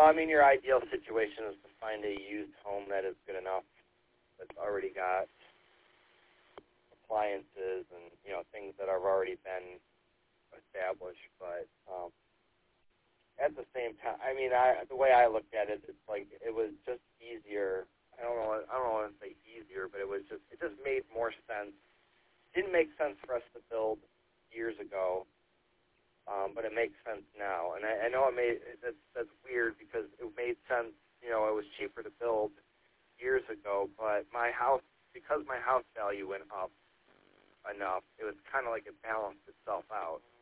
I mean, your ideal situation is to find a used home that is good enough, that's already got appliances and, things that have already been established. But at the same time, I mean, the way I looked at it, it's like it was just easier. I don't know want to say easier, but it just made more sense. Didn't make sense for us to build years ago, but it makes sense now. And I know that's weird because it made sense. It was cheaper to build years ago, but because my house value went up enough, it was kind of like it balanced itself out.